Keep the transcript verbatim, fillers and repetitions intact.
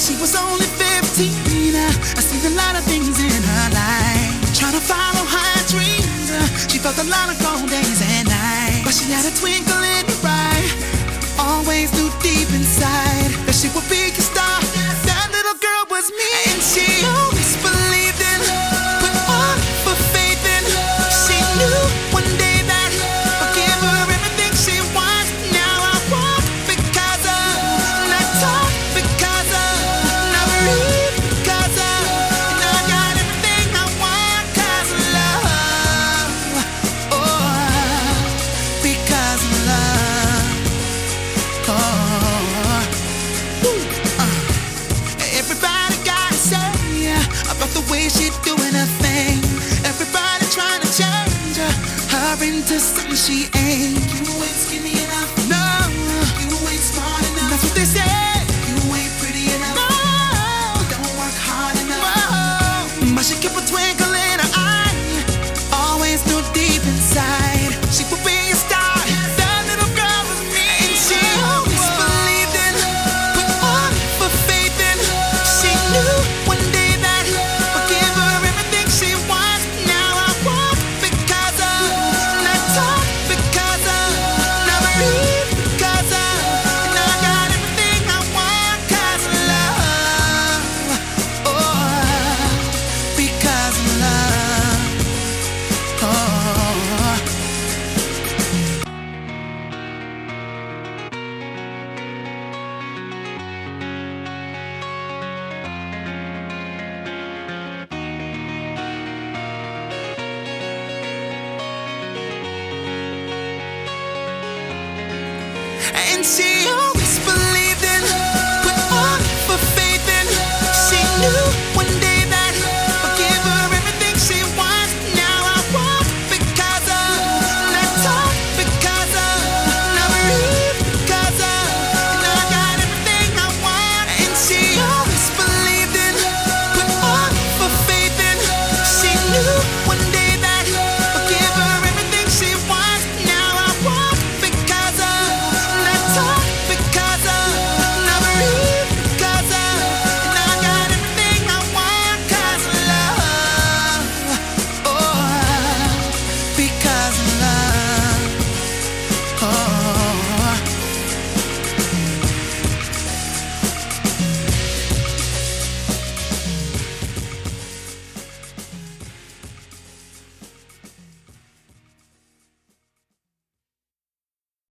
She was only fifteen. I seen a lot of things in her life. Trying to follow her dreams. She felt a lot of cold days and nights. But she had a twinkle in her eye. Always knew deep inside that she would be a star. That little girl was me. And she always believed in, put all her faith in. She knew one day that I'll give her everything she wants. Now I walk because of, not talk because of, not breathe because of, and I got everything I want cause of love. Oh, because of love. Oh, uh, everybody gotta say about the way she doing her thing. Everybody trying to change her, her into something she ain't. You ain't skinny enough. No, you ain't smart enough. That's what they say. You ain't pretty enough. No, don't work hard enough. Whoa. But she kept a twinkle in her eye. Always knew deep inside she would be a star. That little girl was me. And she always believed in, put all her faith in. She knew one day that I'll give her everything she wants. Now I walk because of, not talk because of, not breathe because of, and I got everything I want cause of love. Oh, because of love. Oh. And she